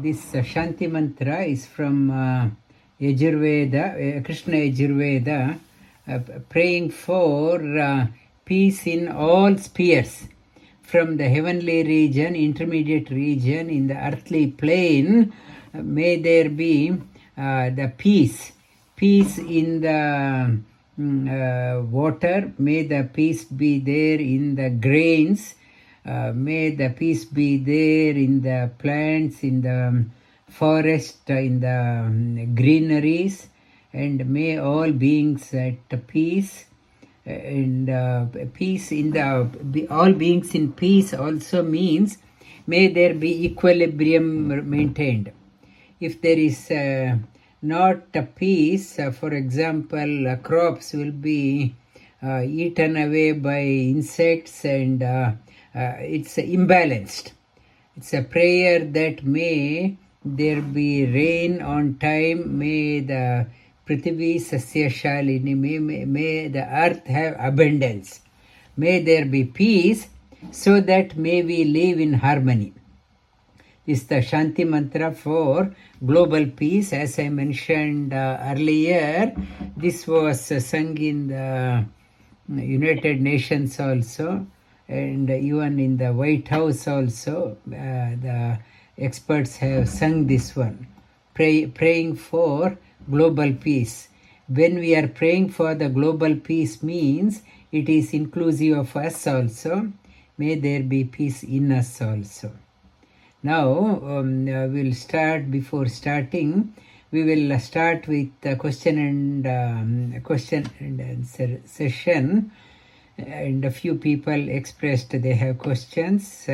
this Shanti Mantra is from Yajurveda, Krishna Yajurveda, praying for peace in all spheres, from the heavenly region, intermediate region, in the earthly plane. May there be the peace in the water. May the peace be there in the grains. May the peace be there in the plants, in the forest, in the greeneries, and may all beings at peace. And peace in the all beings in peace also means may there be equilibrium maintained. If there is not a peace, for example, crops will be eaten away by insects, and it's imbalanced. It's a prayer that may there be rain on time, may the Prithvi Sasya Shalini, may the earth have abundance, may there be peace, so that may we live in harmony. This is the Shanti Mantra for global peace. As I mentioned earlier, this was sung in the United Nations also, and even in the White House also, the experts have sung this one, praying for global peace. When we are praying for the global peace means it is inclusive of us also. May there be peace in us also. Now we'll start. Before starting, we will start with the question and answer session. And a few people expressed they have questions.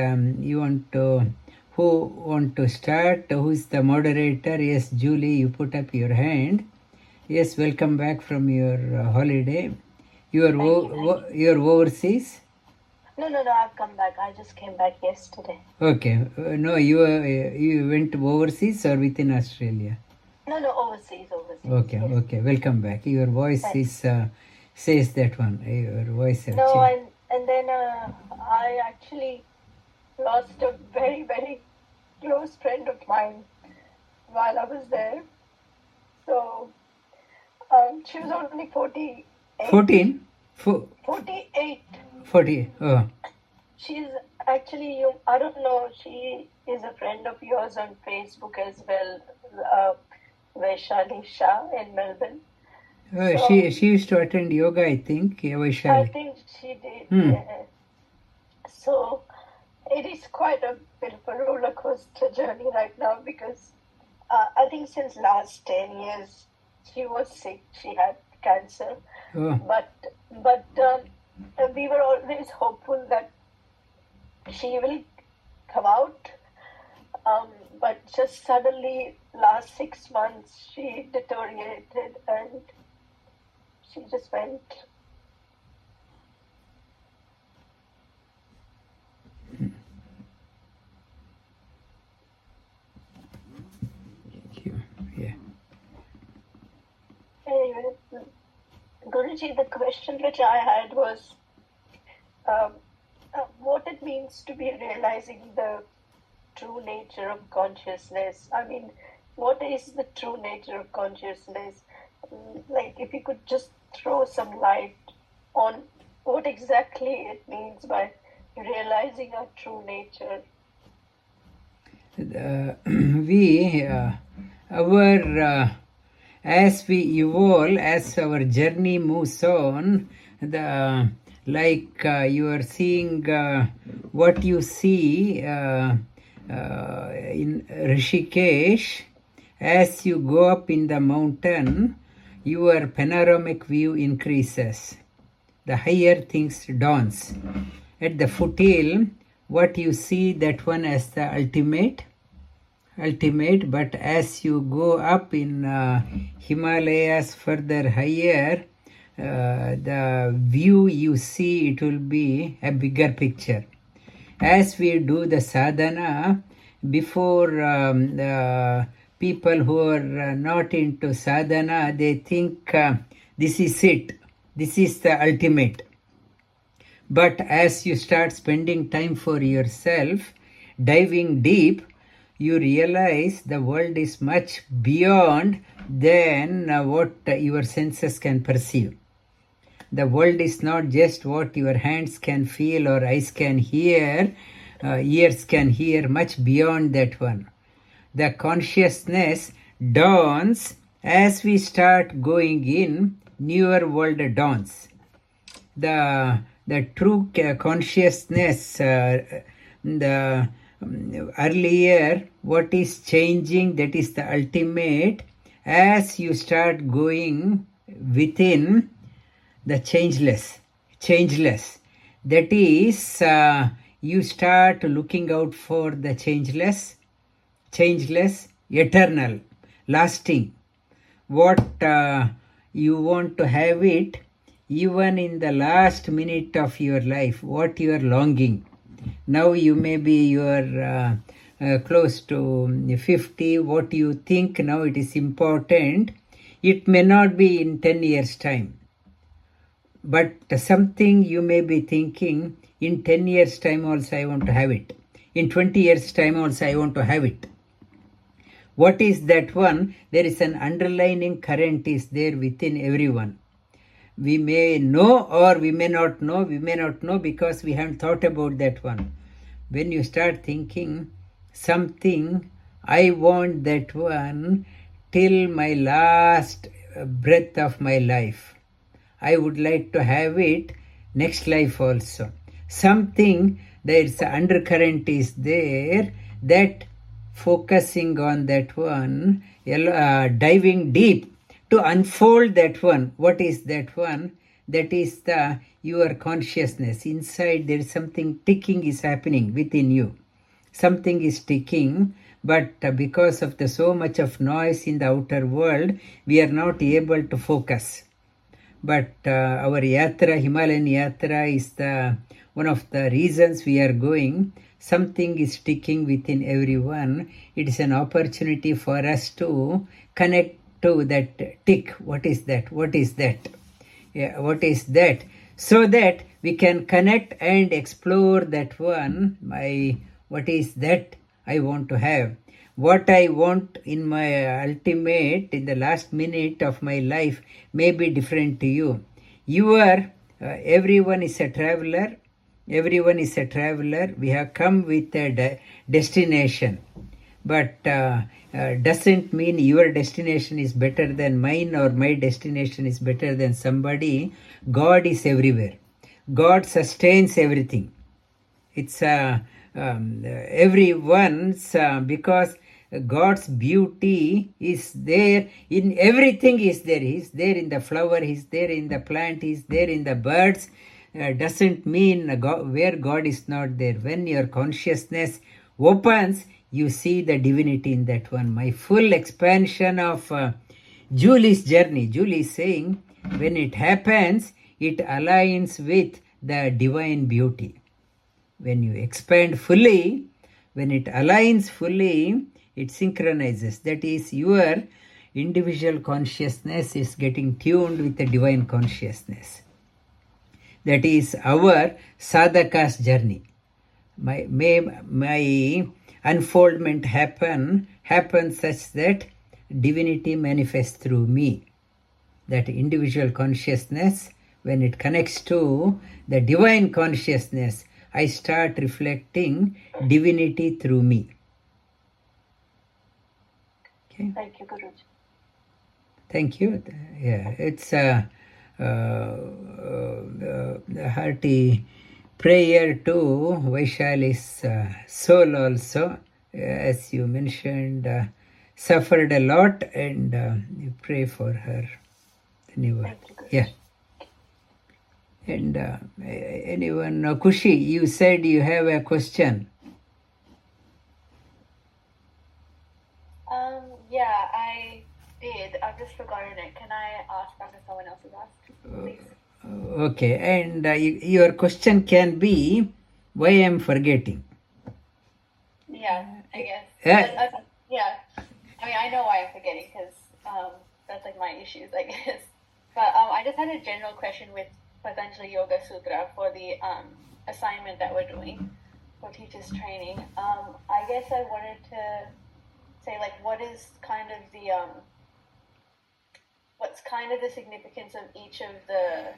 Who want to start? Who is the moderator? Yes, Julie, you put up your hand. Yes, welcome back from your holiday. You're overseas? No, I've come back. I just came back yesterday. Okay. No, you went overseas or within Australia? No, overseas. Okay, yes. Okay. Welcome back. Your voice is says that one. Your voice. No, and then I actually lost a very, very close friend of mine while I was there. So she was only 48. 14? 48. 40. Oh. She's actually, I don't know, she is a friend of yours on Facebook as well, Vaishali Shah in Melbourne. So, she used to attend yoga, I think, Vaishali. I think she did, yeah. So it is quite a bit of a roller coaster journey right now, because I think since last 10 years she was sick. She had cancer, but we were always hopeful that she will come out. But just suddenly, last 6 months, she deteriorated and she just went. Anyway, Guruji, the question which I had was what it means to be realizing the true nature of consciousness. I mean, what is the true nature of consciousness? Like, if you could just throw some light on what exactly it means by realizing our true nature. As we evolve, as our journey moves on, you are seeing what you see in Rishikesh. As you go up in the mountain, your panoramic view increases. The higher things dawns. At the foothill, what you see, that one as the ultimate, but as you go up in Himalayas further higher, the view you see, it will be a bigger picture. As we do the sadhana, before the people who are not into sadhana, they think this is it, this is the ultimate. But as you start spending time for yourself, diving deep, you realize the world is much beyond than what your senses can perceive. The world is not just what your hands can feel or eyes can hear, ears can hear, much beyond that one. The consciousness dawns as we start going in, newer world dawns. The true consciousness, the earlier, what is changing, that is the ultimate. As you start going within the changeless, that is, you start looking out for the changeless, eternal, lasting. What you want to have it, even in the last minute of your life, what you are longing. Now you are close to 50, what you think now it is important, it may not be in 10 years' time. But something you may be thinking, in 10 years' time also I want to have it. In 20 years' time also I want to have it. What is that one? There is an underlying current is there within everyone. We may know or we may not know. We may not know because we haven't thought about that one. When you start thinking something, I want that one till my last breath of my life. I would like to have it next life also. Something, there's an undercurrent is there, that focusing on that one, diving deep to unfold that one. What is that one? That is your consciousness. Inside there is something ticking is happening within you. Something is ticking, but because of the so much of noise in the outer world, we are not able to focus. But our yatra, Himalayan yatra, is one of the reasons we are going. Something is ticking within everyone. It is an opportunity for us to connect to that tick. What is that? What is that? Yeah, what is that? So that we can connect and explore that one. What is that I want to have? What I want in my ultimate, in the last minute of my life, may be different to you. Everyone is a traveler. Everyone is a traveler. We have come with a destination. But doesn't mean your destination is better than mine or my destination is better than somebody. God is everywhere. God sustains everything. It's everyone's, because God's beauty is there in everything. Is there. He's there in the flower. He's there in the plant. He's there in the birds. Doesn't mean where God is not there. When your consciousness opens, you see the divinity in that one. My full expansion of Julie's journey. Julie is saying, when it happens, it aligns with the divine beauty. When you expand fully, when it aligns fully, it synchronizes. That is, your individual consciousness is getting tuned with the divine consciousness. That is our sadhaka's journey. My unfoldment happen such that divinity manifests through me. That individual consciousness, when it connects to the divine consciousness, I start reflecting divinity through me. Okay. Thank you, Guruji. Thank you. Yeah, it's a hearty prayer to Vaishali's soul also. As you mentioned, suffered a lot, and you pray for her. Anyway, yeah. And anyone, Kushi, you said you have a question. Yeah, I did. I've just forgotten it. Can I ask after someone else has asked, please? Okay, and your question can be, why I'm forgetting? Yeah, I guess. Yeah. I mean, I know why I'm forgetting, because that's like my issues, I guess. But I just had a general question with Patanjali Yoga Sutra for the assignment that we're doing. for teachers training. I guess I wanted to say, like, what is kind of the what's kind of the significance of each of the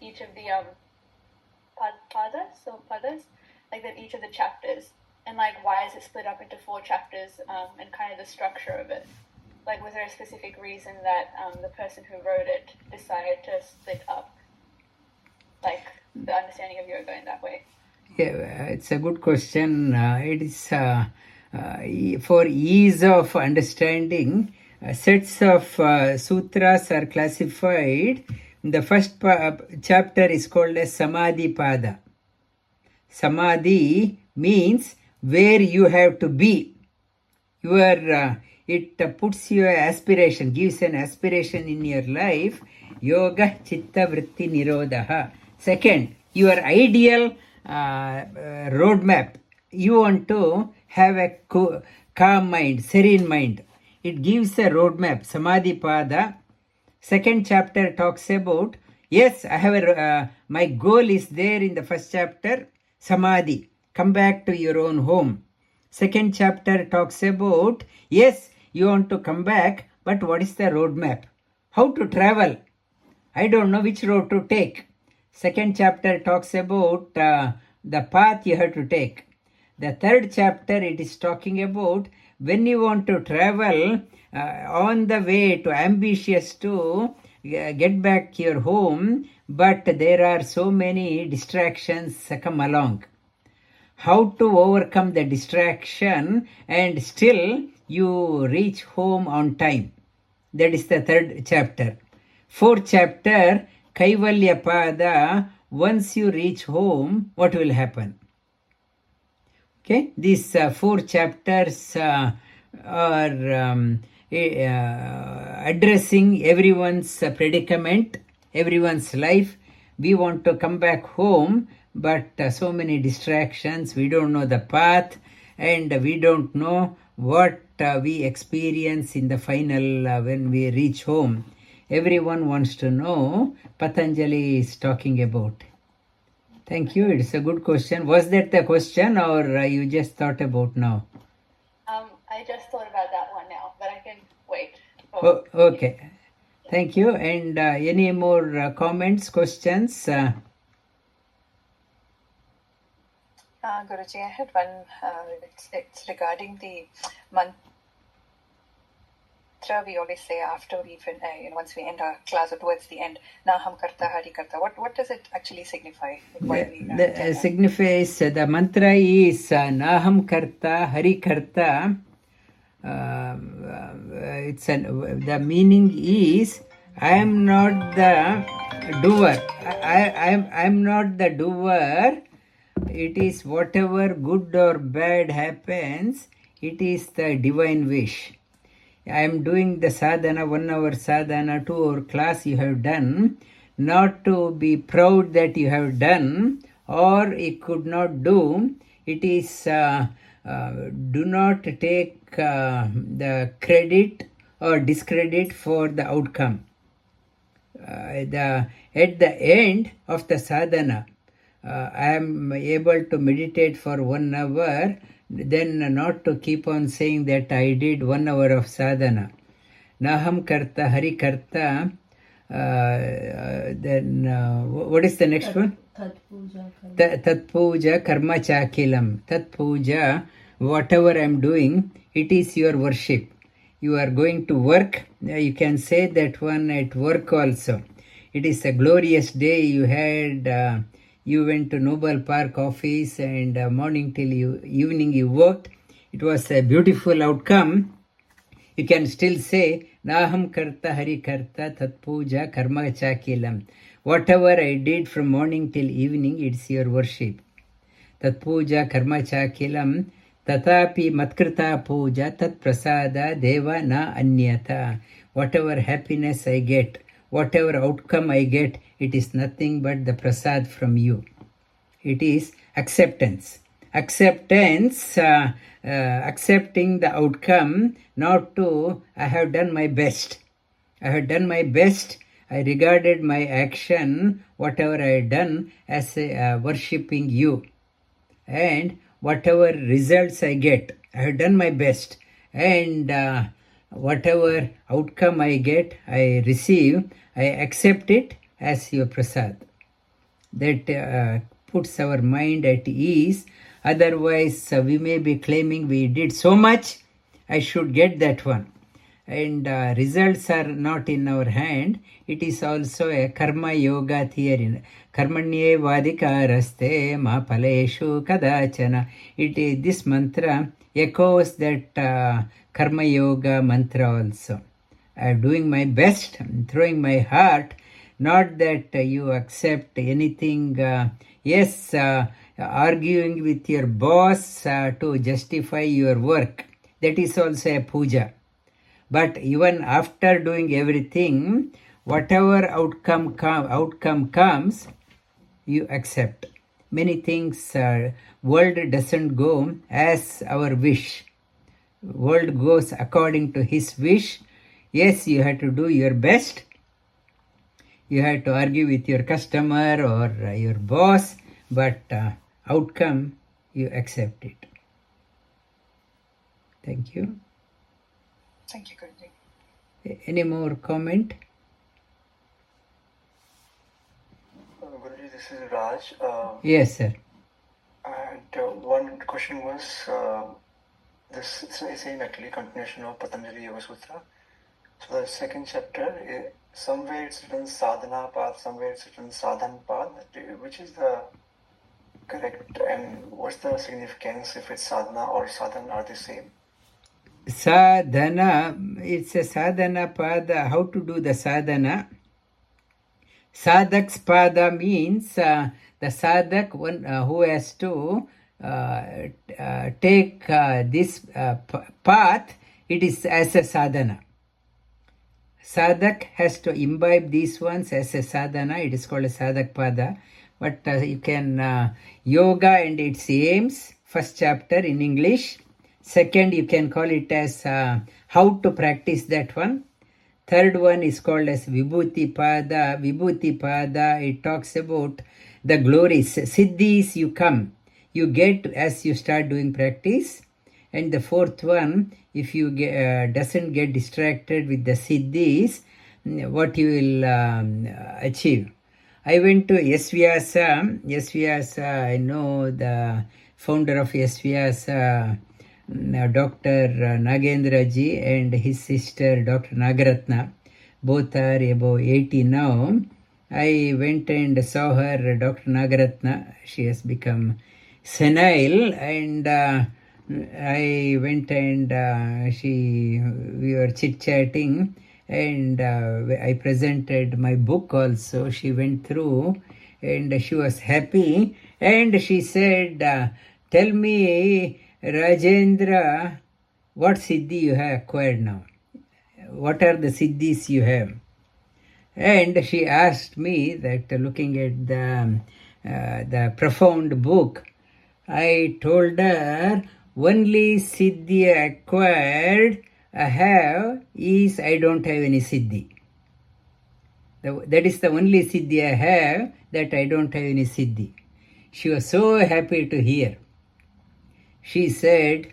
padas, like that each of the chapters, and like why is it split up into 4 chapters, and kind of the structure of it. Like, was there a specific reason that the person who wrote it decided to split up, like, the understanding of yoga in that way? Yeah, it's a good question. It is for ease of understanding, sets of sutras are classified. The first chapter is called as Samadhi Pada. Samadhi means where you have to be. It puts your aspiration, gives an aspiration in your life. Yoga Chitta Vritti Nirodha. Second, your ideal roadmap. You want to have a calm mind, serene mind. It gives a roadmap, Samadhi Pada. Second chapter talks about, yes, I have my goal is there in the first chapter, Samadhi. Come back to your own home. Second chapter talks about, yes, you want to come back, but what is the roadmap? How to travel? I don't know which road to take. Second chapter talks about the path you have to take. The third chapter, it is talking about when you want to travel on the way to ambitious to get back your home, but there are so many distractions come along. How to overcome the distraction and still you reach home on time. That is the third chapter. Fourth chapter, Kaivalya Pada, once you reach home, what will happen? Okay, these 4 chapters are addressing everyone's predicament, everyone's life. We want to come back home, but so many distractions, we don't know the path, and we don't know what we experience in the final when we reach home. Everyone wants to know, Patanjali is talking about. Thank you. It's a good question. Was that the question, or you just thought about now? I just thought about that one now, but I can wait. Oh, okay. Thank you. And any more comments, questions? Guruji, I had one. It's regarding the mantra we always say after once we end our class or towards the end. Naham karta hari karta. What does it actually signify? Signifies the mantra is Naham karta hari karta. The meaning is I am not the doer. I am not the doer. It is whatever good or bad happens, it is the divine wish. I am doing the sadhana, 1 hour sadhana, 2 hour class you have done, not to be proud that you have done or you could not do. It is, do not take the credit or discredit for the outcome. At the end of the sadhana, I am able to meditate for 1 hour, then not to keep on saying that I did 1 hour of sadhana. Naham karta hari karta. Then what is the next one? Tat puja karma chakilam. Tat puja, whatever I am doing, it is your worship. You are going to work. You can say that one at work also. It is a glorious day you had. You went to Noble Park office and morning till evening you worked. It was a beautiful outcome. You can still say, Naham karta hari karta tat puja karma chakilam. Whatever I did from morning till evening, it's your worship. Tat puja karma chakilam tatapi matkrita puja tat prasada deva na anyata. Whatever happiness I get, whatever outcome I get, it is nothing but the prasad from you. It is acceptance. Acceptance, accepting the outcome, not to, I have done my best. I have done my best. I regarded my action, whatever I had done, as worshipping you. And whatever results I get, I have done my best, and whatever outcome I get, I receive, I accept it as your prasad. That puts our mind at ease. Otherwise, we may be claiming we did so much, I should get that one. And results are not in our hand. It is also a karma yoga theory. Karmanye vadikaraste ma paleshu kadachana. This mantra echoes that karma yoga mantra also. I am doing my best, throwing my heart. Not that you accept anything, arguing with your boss to justify your work. That is also a puja. But even after doing everything, whatever outcome comes, you accept. Many things, world doesn't go as our wish. World goes according to his wish. Yes, you have to do your best. You have to argue with your customer or your boss, but outcome, you accept it. Thank you. Thank you, Guruji. Any more comment? Guruji, this is Raj. Yes, sir. And one question was, this is saying actually continuation of Patanjali Yoga Sutra. So the second chapter, somewhere it's written sadhana path, somewhere it's written sadhan path. Which is the correct, and what's the significance if it's sadhana or sadhan are the same? Sadhana, it's a sadhana pada. How to do the sadhana? Sadhak's pada means the sadhak, one who has to take this path, it is as a sadhana. Sadhak has to imbibe these ones as a sadhana. It is called a sadhak pada. But you can, yoga and its aims, first chapter in English. Second, you can call it as how to practice that one. Third one is called as Vibhuti Pada. Vibhuti Pada, it talks about the glories, siddhis you get as you start doing practice. And the fourth one, if you doesn't get distracted with the siddhis, what you will achieve. I went to Yasvyasa. Yasvyasa, I know the founder of Yasvyasa, Dr. Nagendra ji, and his sister Dr. Nagaratna. Both are above 80 now. I went and saw her, Dr. Nagaratna. She has become senile, and I went and we were chit-chatting, and I presented my book also. She went through, and she was happy, and she said, tell me, Rajendra, what siddhi you have acquired now? What are the siddhis you have? And she asked me that, looking at the profound book, I told her, only siddhi acquired I have is I don't have any siddhi. That is the only siddhi I have, that I don't have any siddhi. She was so happy to hear. She said,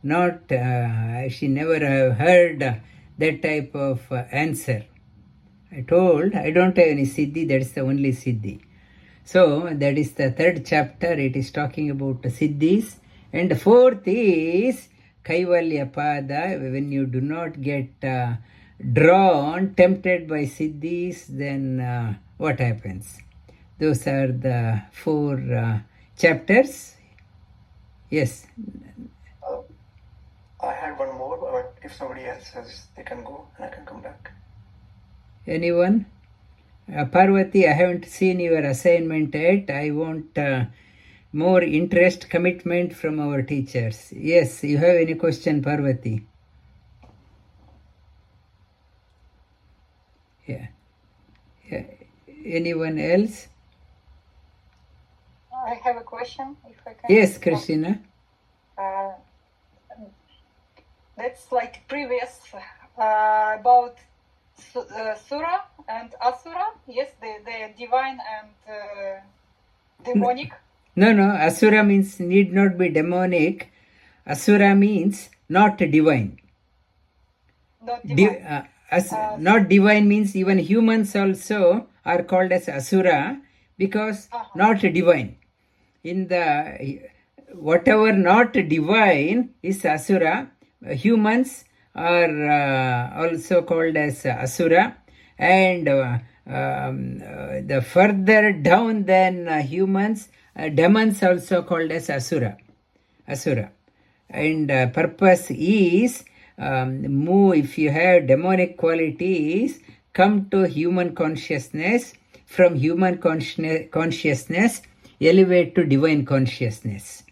she never have heard that type of answer. I told, I don't have any siddhi, that is the only siddhi. So, that is the third chapter, it is talking about the siddhis. And the fourth is Kaivalya Pada. When you do not get drawn, tempted by siddhis, then what happens? Those are the four chapters. Yes. I had one more, but if somebody else says they can go, and I can come back. Anyone? Parvati, I haven't seen your assignment yet. I want more interest, commitment from our teachers. Yes, you have any question, Parvati? Yeah. Anyone else? I have a question, if I can. Yes, Christina. That's like previous about Sura and Asura. Yes, the divine and demonic. No, asura means need not be demonic. Asura means not divine. Not divine. Not divine means even humans also are called as asura because not divine. In the whatever not divine is asura. Humans are also called as asura, and the further down than humans, demons also called as asura. And purpose is move. If you have demonic qualities, come to human consciousness. From human consciousness, elevate to divine consciousness.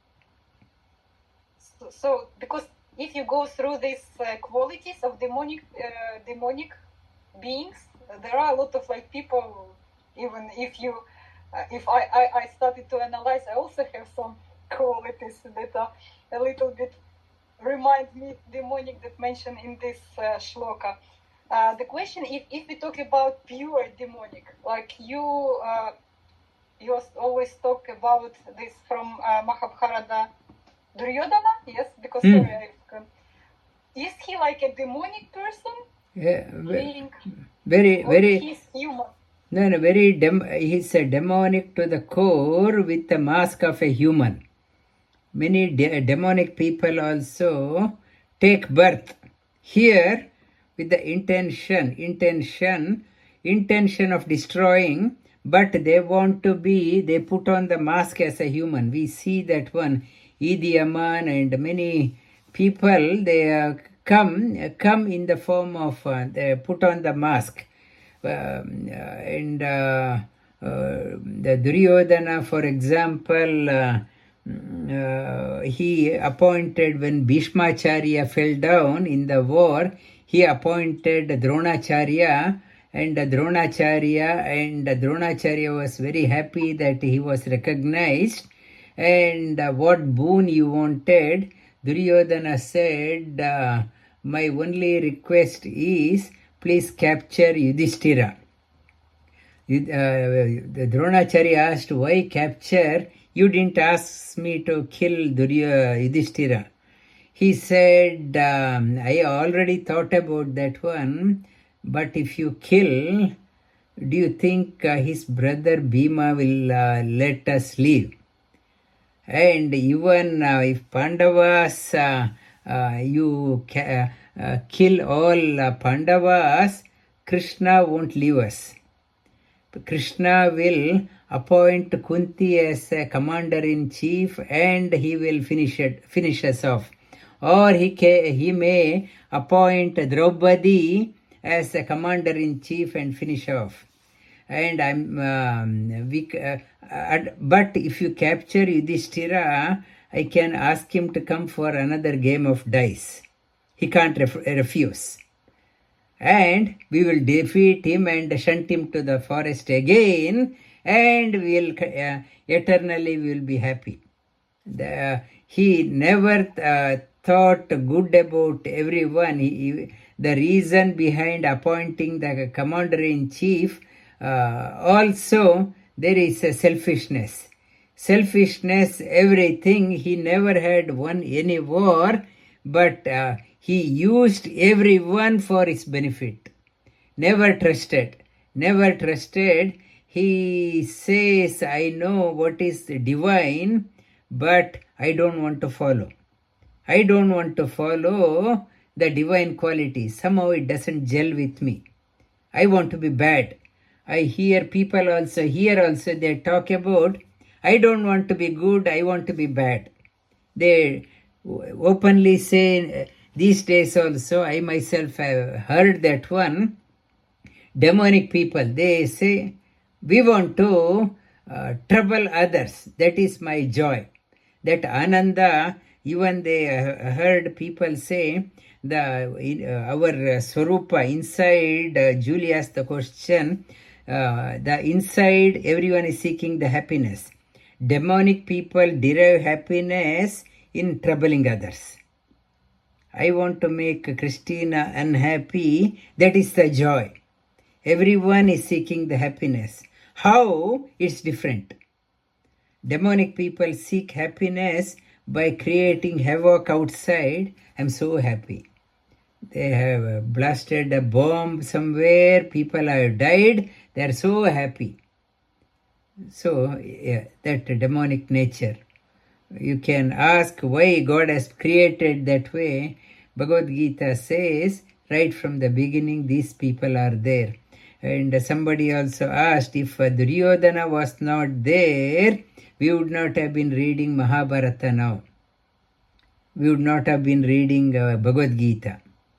So because if you go through these qualities of demonic beings, there are a lot of like people. Even if I started to analyze, I also have some qualities that are a little bit remind me demonic that mentioned in this shloka. The question, if we talk about pure demonic, like you always talk about this from Mahabharata, Duryodhana, yes, because sorry, is he like a demonic person? Yeah, very. He's human. No, he's a demonic to the core with the mask of a human. Many demonic people also take birth here with the intention of destroying, but they put on the mask as a human. We see that one, Idi Aman and many people, they come in the form of, they put on the mask. And the Duryodhana, for example, he appointed, when Bhishmacharya fell down in the war, he appointed Dronacharya, and Dronacharya was very happy that he was recognized. And what boon you wanted? Duryodhana said, my only request is, please capture Yudhishthira. The Dronacharya asked, why capture? You didn't ask me to kill Yudhishthira. He said, I already thought about that one, but if you kill, do you think his brother Bhima will let us leave? And even if Pandavas, you kill all Pandavas, Krishna won't leave us. Krishna will appoint Kunti as a commander-in-chief, and he will finish us off. Or he may appoint Draupadi as a commander-in-chief and finish off. And but if you capture Yudhishthira, I can ask him to come for another game of dice. He can't refuse. And we will defeat him and shunt him to the forest again, and we'll eternally will be happy. He never thought good about everyone. The reason behind appointing the commander-in-chief, also there is a selfishness. Everything. He never had won any war, but he used everyone for his benefit. Never trusted. He says, I know what is divine, but I don't want to follow. The divine quality. Somehow it doesn't gel with me. I want to be bad. I hear people also, they talk about, I don't want to be good, I want to be bad. They openly say, these days also, I myself have heard that one, demonic people, they say, we want to trouble others. That is my joy. That Ananda, even they heard people say, our Swarupa, inside, Julie asked the question, the inside, everyone is seeking the happiness. Demonic people derive happiness in troubling others. I want to make Christina unhappy. That is the joy. Everyone is seeking the happiness. How? It's different. Demonic people seek happiness by creating havoc outside. I'm so happy. They have blasted a bomb somewhere, people have died, they are so happy. So, yeah, that demonic nature. You can ask why God has created that way. Bhagavad Gita says, right from the beginning, these people are there. And somebody also asked, if Duryodhana was not there, we would not have been reading Mahabharata now. We would not have been reading Bhagavad Gita.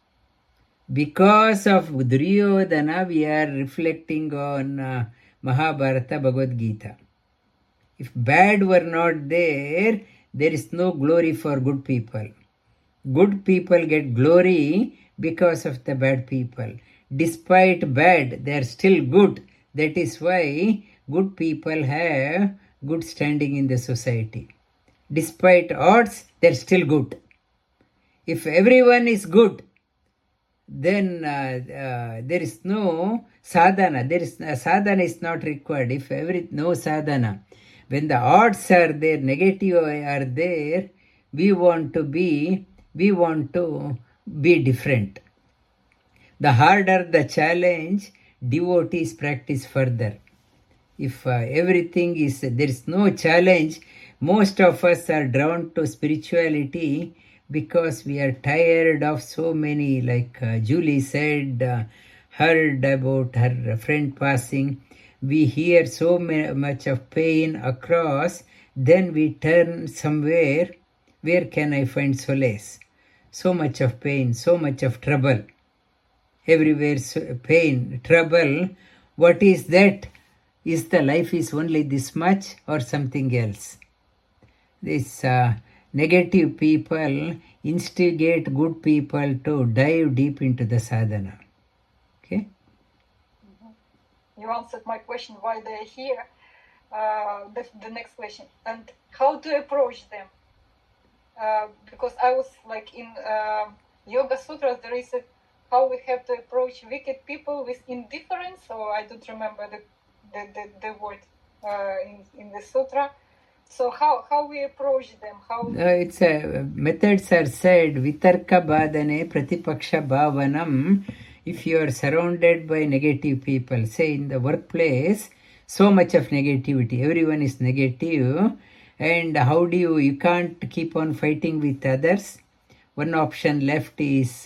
Because of Duryodhana, we are reflecting on Mahabharata, Bhagavad Gita. If bad were not there, there is no glory for good people. Good people get glory because of the bad people. Despite bad, they are still good. That is why good people have good standing in the society. Despite odds, they are still good. If everyone is good, then there is no sadhana. Sadhana is not required. If no sadhana. When the odds are there, negative are there, we want to be different. The harder the challenge, devotees practice further. If everything is, there is no challenge, most of us are drawn to spirituality because we are tired of so many, like Julie said, heard about her friend passing. We hear so much of pain across, then we turn somewhere, where can I find solace? So much of pain, so much of trouble. Everywhere pain, trouble. What is that? Is the life is only this much or something else? This negative people instigate good people to dive deep into the sadhana. Okay? You answered my question why they're here. The next question, and how to approach them? Because I was like in Yoga Sutras, there is how we have to approach wicked people with indifference, or I don't remember the word in the sutra. So how we approach them? It's methods are said vitarka badane pratipaksha bhavanam. If you are surrounded by negative people, say in the workplace, so much of negativity, everyone is negative, and how do you can't keep on fighting with others. One option left is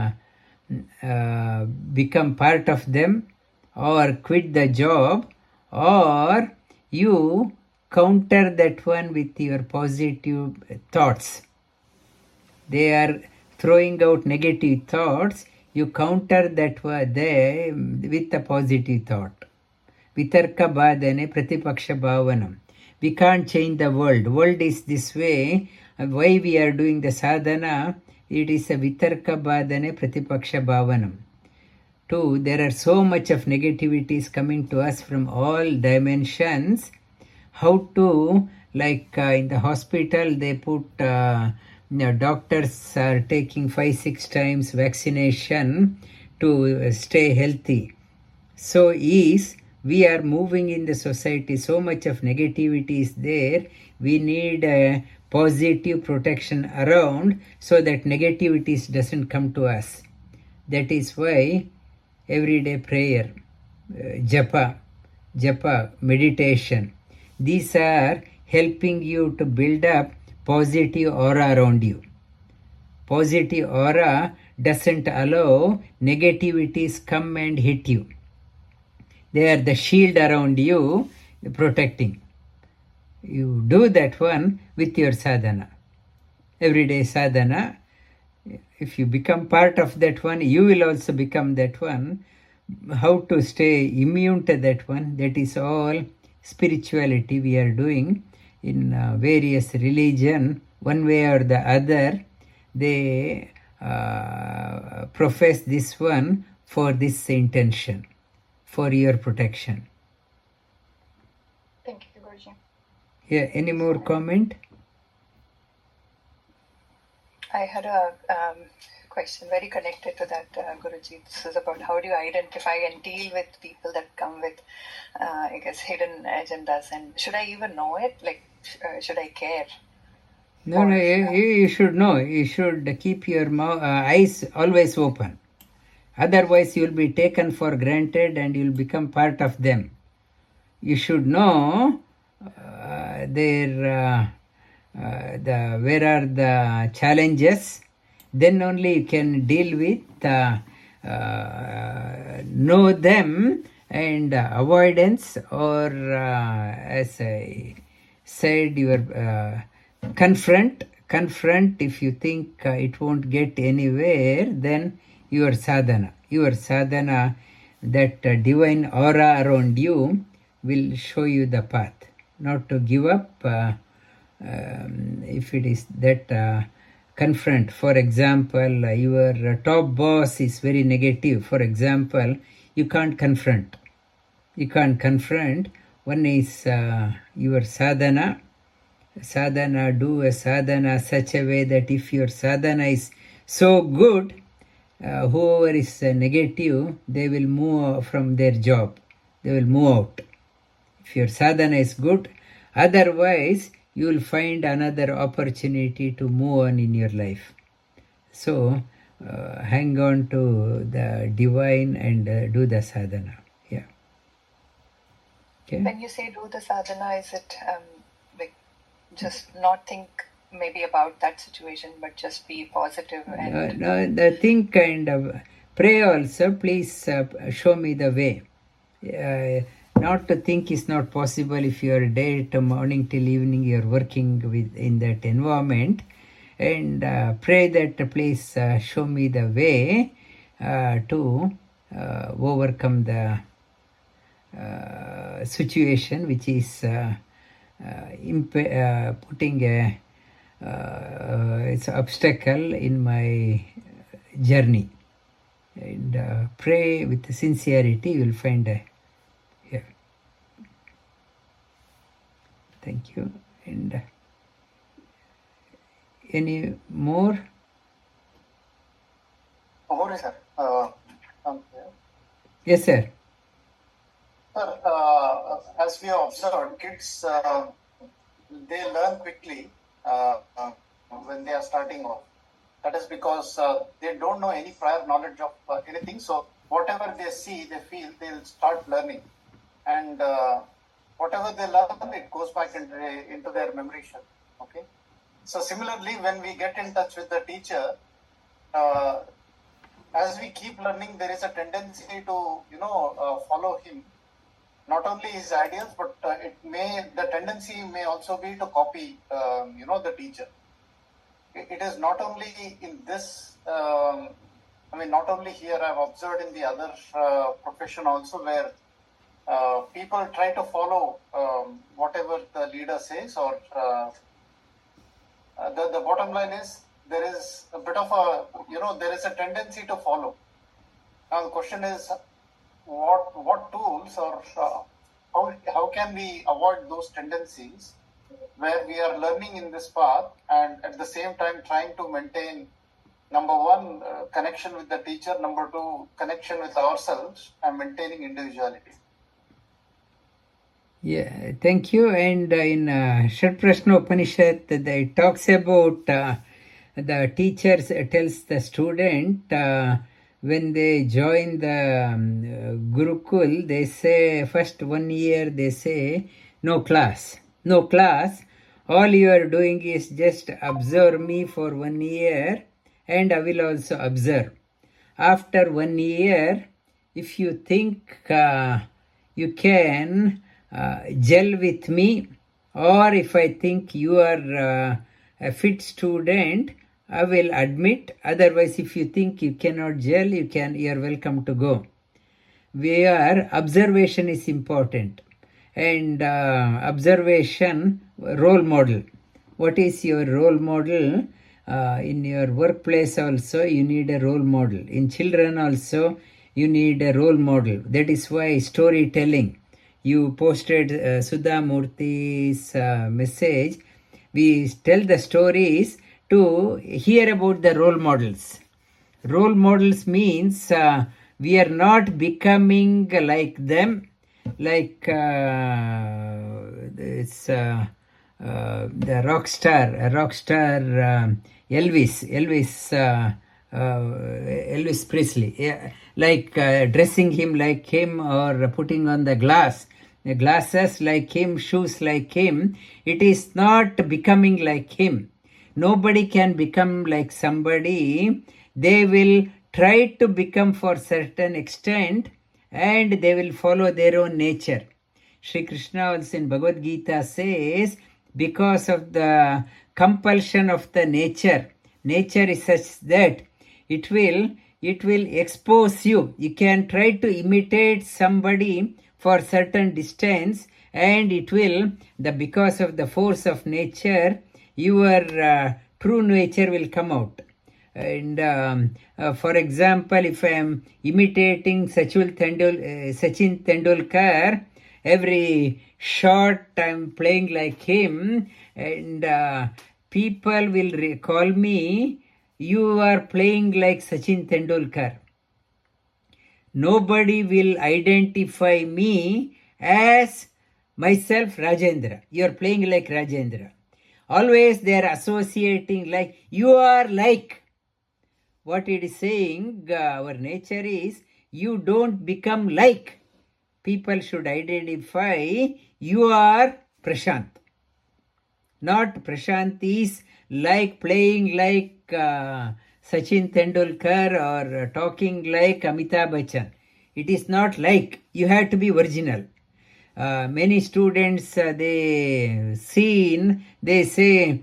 become part of them, or quit the job, or you counter that one with your positive thoughts. They are throwing out negative thoughts, you counter that there with a positive thought. Vitarka badane pratipaksha bhavanam. We can't change the world. World is this way. Why we are doing the sadhana? It is a vitarka badane pratipaksha bhavanam. Two, there are so much of negativities coming to us from all dimensions. How to, like in the hospital, they put doctors are taking 5-6 times vaccination to stay healthy. So we are moving in the society, so much of negativity is there. We need a positive protection around so that negativities doesn't come to us. That is why everyday prayer, japa, meditation, these are helping you to build up positive aura around you. Positive aura doesn't allow negativities come and hit you. They are the shield around you, protecting. You do that one with your sadhana. Everyday sadhana. If you become part of that one, you will also become that one. How to stay immune to that one, that is all spirituality we are doing in various religion. One way or the other, they profess this one for this intention, for your protection. Thank you, Guruji. Yeah, any more comment? I had a question, very connected to that, Guruji. This is about how do you identify and deal with people that come with, I guess, hidden agendas, and should I even know it? Like, should I care? No, you should know. You should keep your eyes always open. Otherwise, you'll be taken for granted and you'll become part of them. You should know where are the challenges. Then only you can deal with, know them, and avoidance, or as I said, your confront if you think it won't get anywhere, then your sadhana, that divine aura around you will show you the path. Not to give up if it is that confront. For example, your top boss is very negative. For example, you can't confront. One is your sadhana. Do a sadhana such a way that if your sadhana is so good, whoever is negative, they will move from their job. They will move out. If your sadhana is good, otherwise you will find another opportunity to move on in your life. So hang on to the divine and do the sadhana. Yeah. Okay. When you say do the sadhana, is it like just not think maybe about that situation, but just be positive and the think and pray also. Please show me the way. Not to think is not possible if you are day to morning till evening you are working in that environment, and pray that please show me the way to overcome the situation which is putting it's an obstacle in my journey, and pray with sincerity. You will find a Thank you. And any more? More, sir. Yes, sir. Sir, as we have observed, kids they learn quickly when they are starting off. That is because they don't know any prior knowledge of anything. So whatever they see, they feel, they'll start learning, and whatever they learn, it goes back into their memory shell. Okay. So similarly, when we get in touch with the teacher, as we keep learning, there is a tendency to follow him. Not only his ideas, but the tendency may also be to copy the teacher. It is not only in this. Not only here. I've observed in the other profession also, where people try to follow whatever the leader says, or the bottom line is there is a bit of there is a tendency to follow. Now the question is, what tools, or how can we avoid those tendencies where we are learning in this path and at the same time trying to maintain, number one, connection with the teacher, number two, connection with ourselves, and maintaining individuality. Yeah, thank you. And in Shat Prashna Upanishad, it talks about the teacher tells the student when they join the Gurukul, they say first 1 year, they say no class. All you are doing is just observe me for 1 year, and I will also observe. After 1 year, if you think you can gel with me, or if I think you are a fit student, I will admit. Otherwise, if you think you cannot gel, you are welcome to go. Where observation is important, and observation, role model. What is your role model? In your workplace also, you need a role model. In children also, you need a role model. That is why storytelling. You posted Sudha Murthy's message. We tell the stories to hear about the role models. Role models means we are not becoming like them, like the rock star Elvis Presley, yeah, like dressing him like him or putting on the glasses like him, shoes like him. It is not becoming like him. Nobody can become like somebody. They will try to become for certain extent and they will follow their own nature. Sri Krishna also in Bhagavad Gita says, because of the compulsion of the nature is such that it will expose you. You can try to imitate somebody for certain distance and it will, because of the force of nature, your true nature will come out. And for example, if I am imitating Sachin Tendulkar, every shot I am playing like him, and people will call me, you are playing like Sachin Tendulkar. Nobody will identify me as myself, Rajendra. You are playing like Rajendra. Always they are associating like, you are like. What it is saying, our nature is, you don't become like. People should identify, you are Prashant. Not Prashant is like playing like Sachin Tendulkar or talking like Amitabh Bachchan. It is not like. You have to be original. Many students, they say,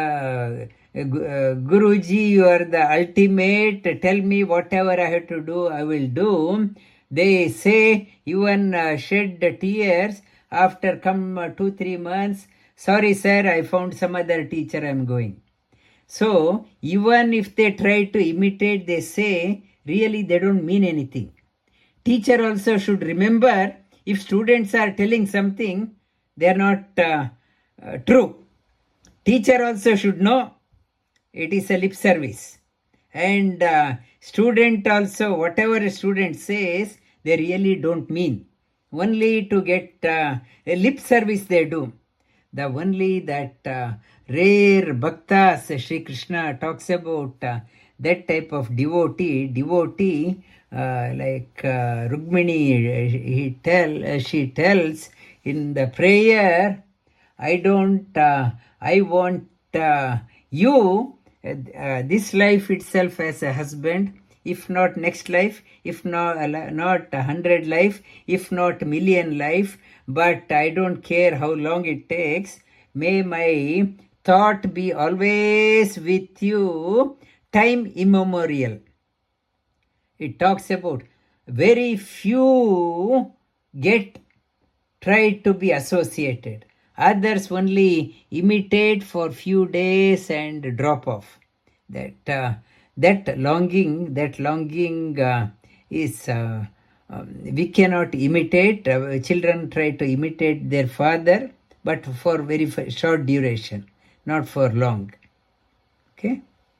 Guruji, you are the ultimate, tell me whatever I have to do, I will do. They say, even shed tears after come 2-3 months, sorry sir, I found some other teacher, I am going. So, even if they try to imitate, they say, really they don't mean anything. Teacher also should remember, if students are telling something, they are not true. Teacher also should know, it is a lip service. And student also, whatever a student says, they really don't mean. Only to get a lip service they do. The only that rare bhaktas, Sri Krishna talks about, that type of devotee like Rukmini, she tells in the prayer, I want you, this life itself as a husband, if not next life, if not 100 life, if not million life, but I don't care how long it takes. May my thought be always with you, time immemorial. It talks about very few try to be associated. Others only imitate for few days and drop off. That longing is we cannot imitate. Children try to imitate their father, but for very short duration, not for long. Okay.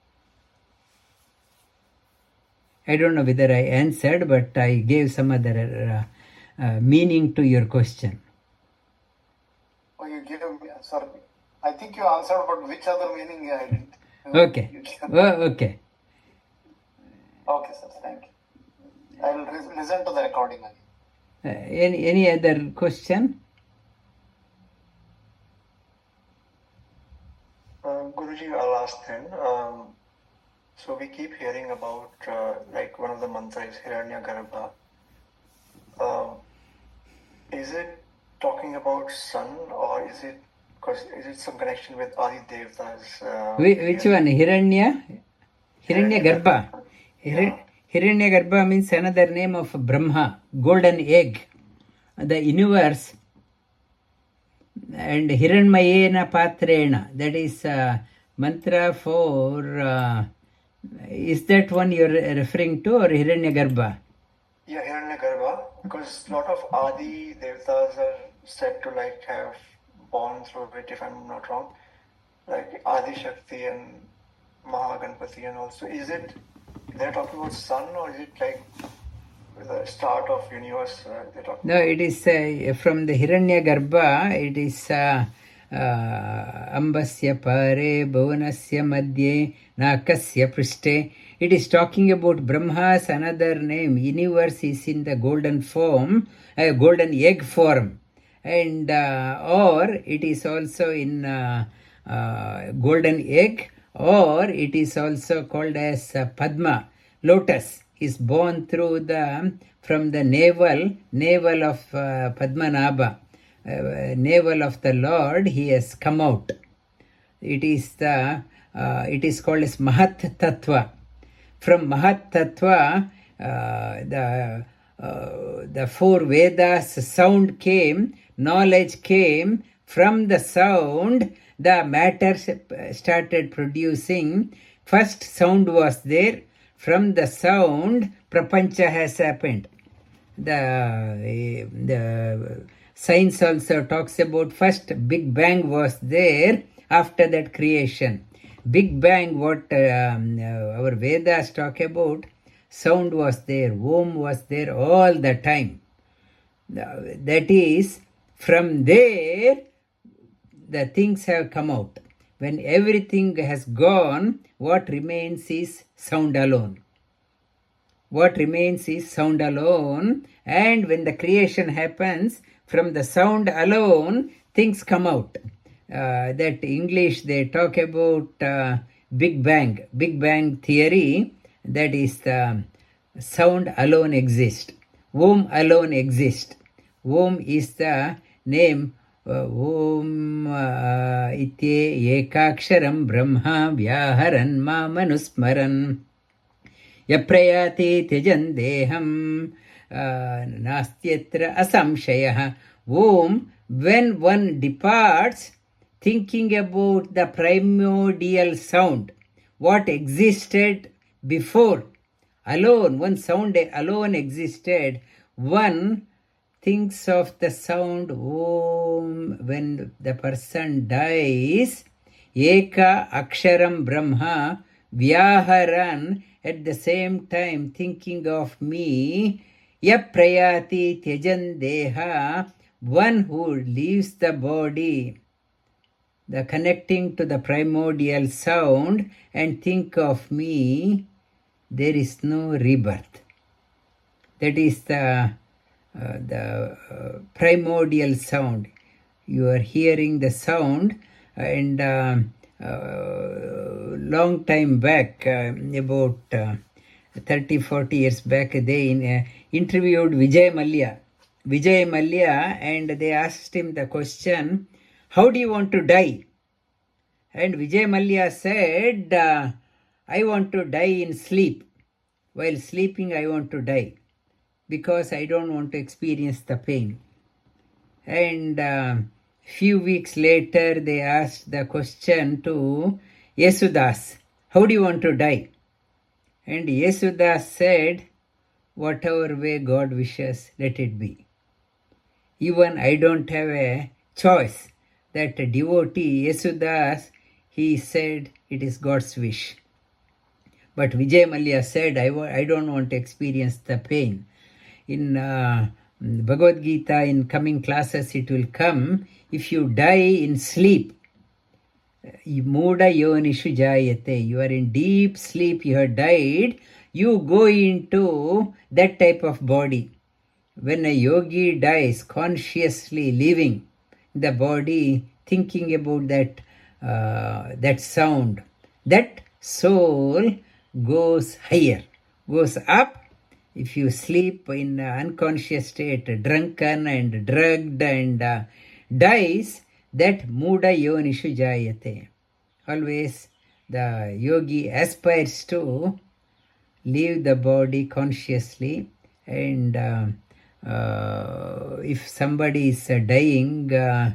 I don't know whether I answered, but I gave some other meaning to your question. Oh, you gave me, sorry. I think you answered, but which other meaning I didn't. Okay. Okay. Okay, sir. Thank you. I will listen to the recording again. Any other question? Guruji, I'll ask then. So we keep hearing about, like one of the mantras is Hiranyagarbha. Is it talking about sun, or is it some connection with Adi Devtas? Which one? Hiranyagarbha. Hiranyagarbha means another name of Brahma, golden egg, the universe. And Hiranmayena Patrena, that is mantra for, is that one you're referring to, or Hiranyagarbha? Yeah, Hiranyagarbha, because a lot of Adi Devtas are said to like have born through it, if I'm not wrong, like Adi Shakti and Mahaganpati, and also is it they're talking about sun, or is it like the start of universe? They're talking No, it is from the Hiranyagarbha. It is Ambasya Pare Bhuvanasya Madhye Nakasya Prishte. It is talking about Brahma's another name. Universe is in the golden form, golden egg form, and or it is also in golden egg, or it is also called as Padma, lotus, is born through from the navel of Padmanabha, navel of the Lord. He has come out. It is called as Mahat Tattva. From Mahat Tattva, the four Vedas sound came, knowledge came. From the sound, the matter started producing. First sound was there. From the sound, Prapancha has happened. The science also talks about first Big Bang was there, after that creation. Big Bang, what our Vedas talk about, sound was there, Om was there all the time. That is, from there, the things have come out. When everything has gone, what remains is sound alone. What remains is sound alone, and when the creation happens, from the sound alone, things come out. That English, they talk about Big Bang theory, that is the sound alone exists. Om alone exists. Om is the name. Om itye ekaksharam brahma vyaharan ma manusmaran yaprayati tyajan deham nastyatra asamshayah. Om, when one departs, thinking about the primordial sound, what existed before, alone, one sound alone existed, one thinks of the sound Om. When the person dies, Eka Aksharam Brahma Vyaharan, at the same time thinking of me, Yaprayati Tyajan Deha, one who leaves the body, the connecting to the primordial sound and think of me, there is no rebirth. That is the primordial sound. You are hearing the sound, and long time back, about 30-40 years back, they interviewed Vijay Mallya, and they asked him the question, how do you want to die? And Vijay Mallya said, I want to die in sleep. While sleeping, I want to die, because I don't want to experience the pain. And few weeks later, they asked the question to Yesudas, how do you want to die? And Yesudas said, whatever way God wishes, let it be. Even I don't have a choice. That devotee, Yesudas, he said, it is God's wish. But Vijay Mallya said, I don't want to experience the pain. In Bhagavad Gita, in coming classes, it will come, if you die in sleep, Muda yonishu jayate, you are in deep sleep, you have died, you go into that type of body. When a yogi dies, consciously living the body, thinking about that sound, that soul goes higher, goes up. If you sleep in unconscious state, drunken and drugged and dies, that muda yonishu jayate. Always the yogi aspires to leave the body consciously, and if somebody is dying,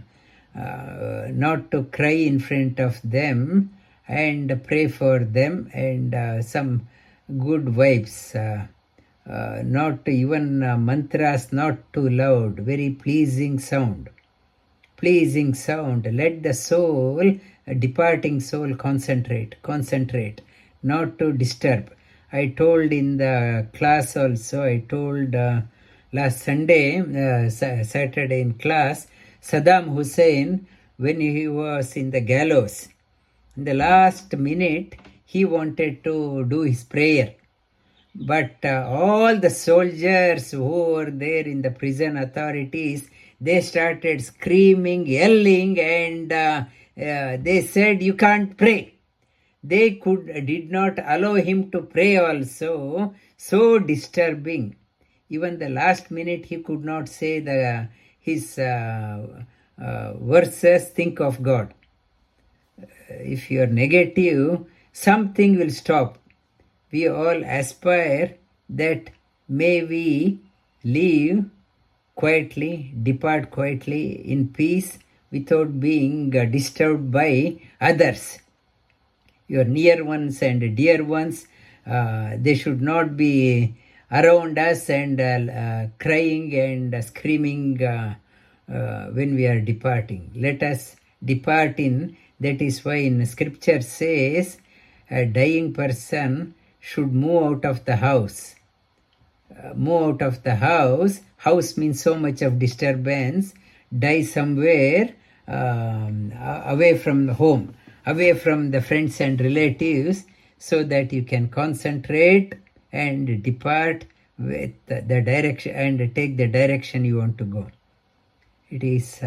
not to cry in front of them, and pray for them, and some good vibes, not even mantras, not too loud, very pleasing sound. Pleasing sound. Let the soul, departing soul, concentrate, not to disturb. I told in the class also, I told last Sunday, Saturday in class, Saddam Hussein, when he was in the gallows, in the last minute, he wanted to do his prayer. But all the soldiers who were there in the prison authorities, they started screaming, yelling, and they said, you can't pray. They did not allow him to pray also. So disturbing. Even the last minute he could not say his verses, think of God. If you are negative, something will stop. We all aspire that may we live quietly, depart quietly in peace without being disturbed by others. Your near ones and dear ones, they should not be around us and crying and screaming when we are departing. Let us depart in, that is why in scripture says, a dying person should move out of the house. Move out of the house. House means so much of disturbance. Die somewhere away from the home, away from the friends and relatives, so that you can concentrate and depart with the direction and take the direction you want to go. It is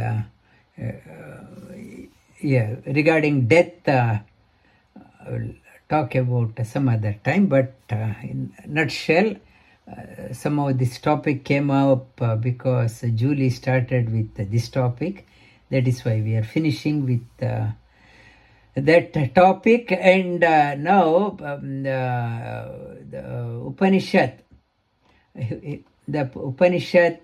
regarding death, I will talk about some other time, but in a nutshell, somehow this topic came up because Julie started with this topic. That is why we are finishing with that topic. And now the Upanishad. The Upanishad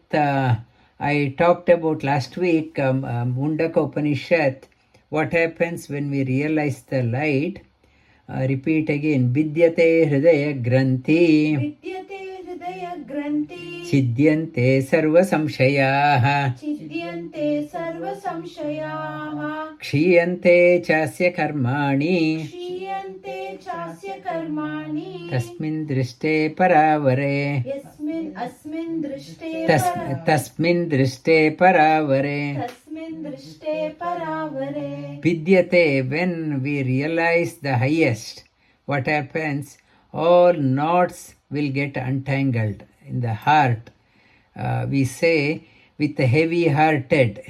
I talked about last week, Mundaka Upanishad. What happens when we realize the light? Repeat again. Vidyate hridaya granthi. Vidyate hridaya granthi. Chidyante sarva samshayaha. Chidyante sarva samshayaha. Kshiyante chasya karmani. Kshiyante chasya karmani. Tasmin drishte paravare. Asmin drishte Tasmin drishte paravare. Tasmin drishte paravare. Vidyate, when we realize the highest, what happens? All knots will get untangled in the heart. We say, with the heavy-hearted,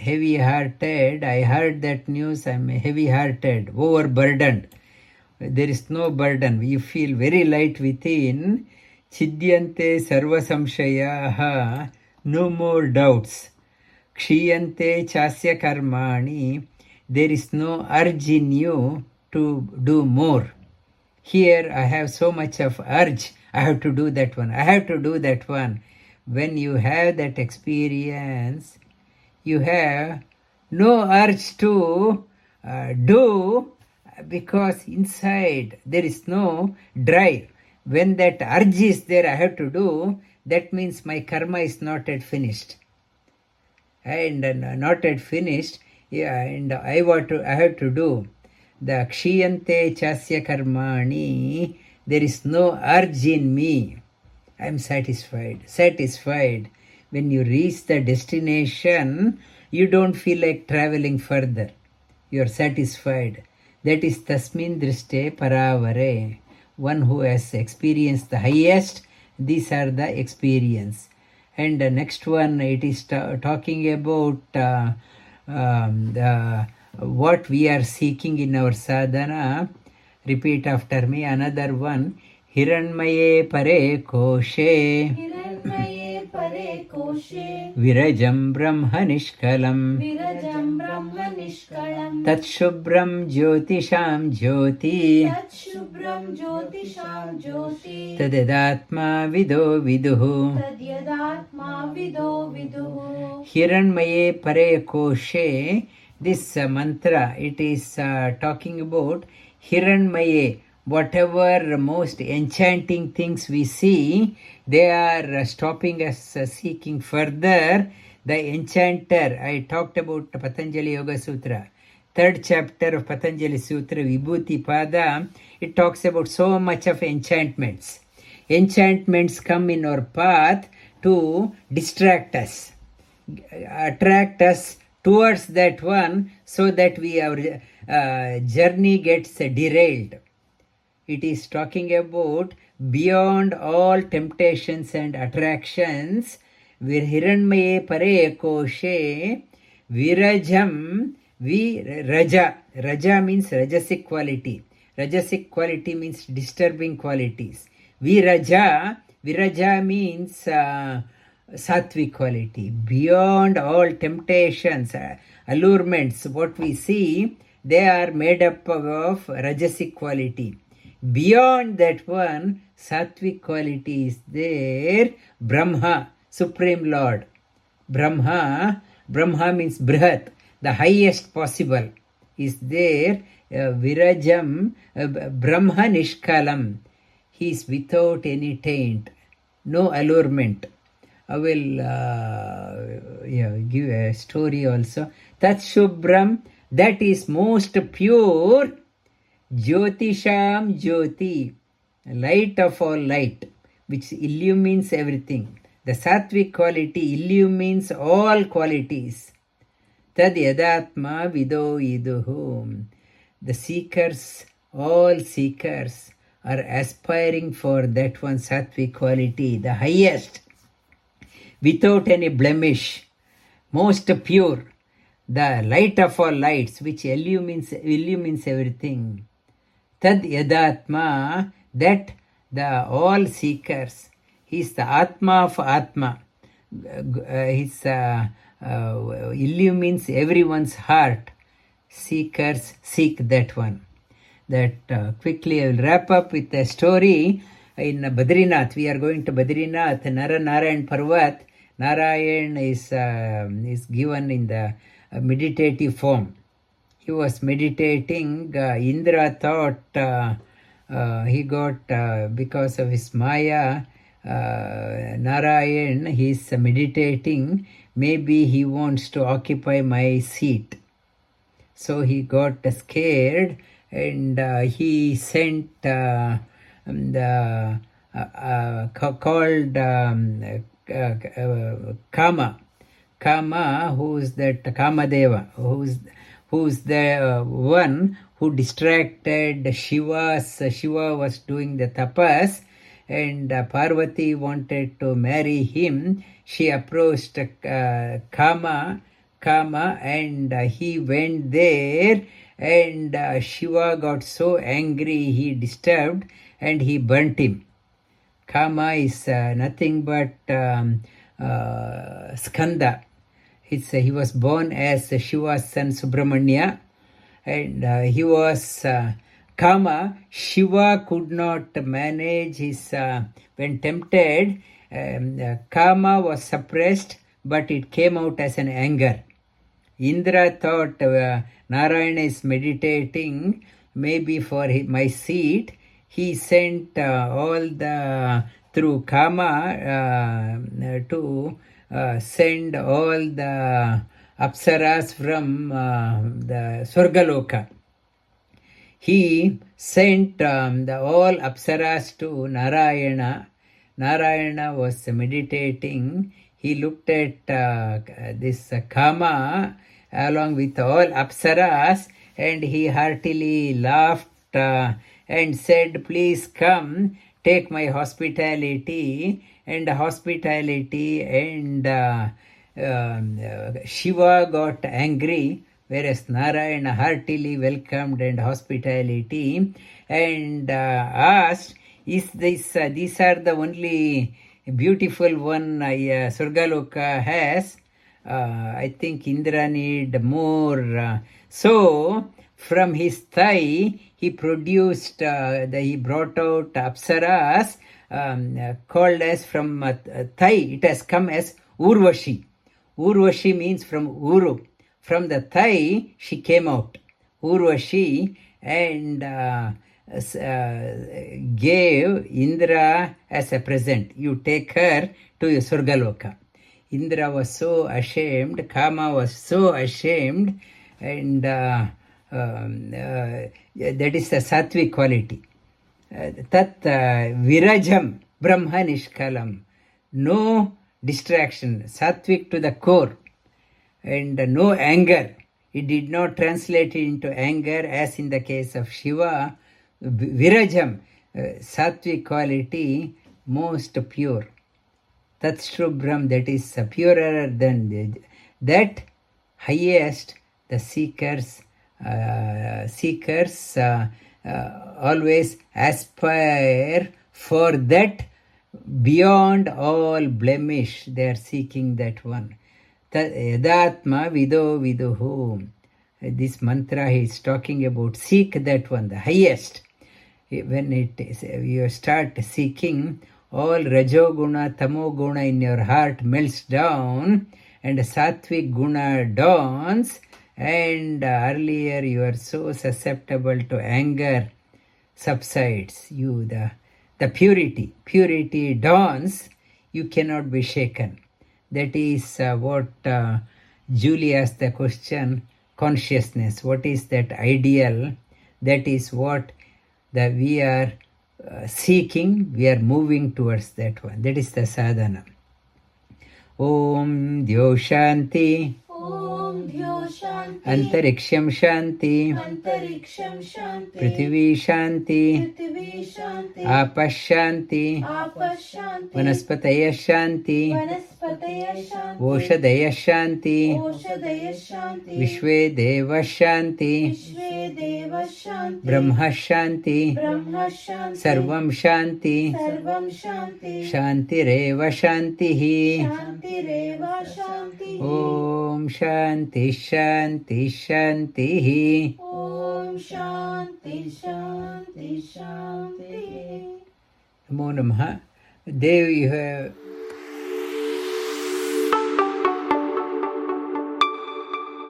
I heard that news, I'm heavy-hearted, overburdened. There is no burden. You feel very light within. Chidyante sarva samshayaha, no more doubts. Kshiyante chasya karmani, there is no urge in you to do more. Here I have so much of urge, I have to do that one, I have to do that one. When you have that experience, you have no urge to do, because inside there is no drive. When that urge is there, I have to do, that means my karma is not yet finished. And not yet finished, and I have to do. The kshiyante chasya karmani, there is no urge in me. I am satisfied. When you reach the destination, you don't feel like traveling further. You are satisfied. That is tasmin drishte paravare. One who has experienced the highest, these are the experience. And the next one, it is talking about what we are seeking in our sadhana. Repeat after me. Another one. Hiranmaye pare koshe. Hiranmaye pare koshe. Virajam brahma nishkalam. Virajam brahma nishkalam. Tatshubram jyotisham jyoti. Tatshubram jyotisham jyoti. Tadedatma vido viduhu. Tadyadatma vido viduhu. Hiranmaye pare koshe. This mantra, it is talking about Hiranmaye. Whatever most enchanting things we see, they are stopping us seeking further. The enchanter, I talked about Patanjali Yoga Sutra, 3rd chapter of Patanjali Sutra, Vibhuti Pada. It talks about so much of enchantments. Enchantments come in our path to distract us, attract us towards that one, so that our journey gets derailed. It is talking about beyond all temptations and attractions. Virhiranmaye pare koshe virajam viraja. Raja means rajasic quality. Rajasic quality means disturbing qualities. Viraja means sattvic quality. Beyond all temptations, allurements, what we see, they are made up of rajasic quality. Beyond that one, sattvic quality is there. Brahma, Supreme Lord. Brahma means Brihat, the highest possible, is there. Virajam, Brahma Nishkalam. He is without any taint, no allurement. I will give a story also. Tat Shubram, that is most pure. Jyotisham Jyoti, light of all light, which illumines everything. The sattvic quality illumines all qualities. Tad yadatma vido iduhu. The seekers, all seekers, are aspiring for that one sattvic quality, the highest, without any blemish, most pure, the light of all lights, which illumines everything. Tad yadatma, that the all seekers, he is the Atma of Atma. His illumines everyone's heart. Seekers seek that one. That quickly I will wrap up with a story. In Badrinath, we are going to Badrinath, Narayan Parvat. Narayan is given in the meditative form. He was meditating. Indra thought he got, because of his Maya, Narayan, he is meditating. Maybe he wants to occupy my seat. So he got scared, and he sent called Kama, who's that Kamadeva, who's the one who distracted Shiva. Shiva was doing the tapas, and Parvati wanted to marry him. She approached Kama, and he went there, and Shiva got so angry, he disturbed, and he burnt him. Kama is nothing but Skanda. He was born as Shiva's son Subramanya, and he was Kama. Shiva could not manage his, when tempted, Kama was suppressed, but it came out as an anger. Indra thought Narayana is meditating, maybe for my seat. He sent through Kama to send all the apsaras from the Swargaloka. He sent all apsaras to Narayana. Narayana was meditating. He looked at this Kama along with all apsaras, and he heartily laughed and said, "Please come, take my hospitality." And Shiva got angry, whereas Narayana heartily welcomed and hospitality, and asked, "Is these are the only beautiful one Surgaloka has? I think Indra need more." So from his thigh he produced, he brought out apsaras called as from thigh. It has come as Urvashi. Urvashi means from Uru. From the thigh she came out, Urvashi, and gave Indra as a present. You take her to your Surgaloka. Indra was so ashamed, Kama was so ashamed, and that is the sattvic quality. Tat virajam, Brahma Nishkalam. No distraction. Sattvic to the core. And no anger. It did not translate into anger as in the case of Shiva. Virajam. Sattvic quality, most pure. Tatstrubram, that is purer than that. Highest, the seekers always aspire for that beyond all blemish. They are seeking that one. Yadatma vido viduhu. This mantra is talking about seek that one, the highest. When you start seeking, all rajoguna, tamoguna in your heart melts down, and sattvic guna dawns, and earlier you are so susceptible to anger subsides. The purity dawns, you cannot be shaken. That is what Julie asked the question, consciousness. What is that ideal? That is what we are seeking, we are moving towards that one. That is the sadhana. Om Dyo Shanti. Om Dyo Shanti. Antariksham Shanti. Antariksham Shanti. Prithvi Shanti. Prithvi Shanti. Apas Shanti. Apas Shanti. Vanaspataya Shanti. Vanaspataya Shanti. Oshadaya Shanti. Oshadaya Shanti. Vishve Deva Shanti. Vishve Deva Shanti. Brahma Shanti. Brahma Shanti. Sarvam Shanti. Sarvam Shanti. Shantireva Shantihi. Shantireva Shanti. Om Shanti Shanti Shantihi. Om Shanti Shanti Shanti. Namo Namaha. Dev, you have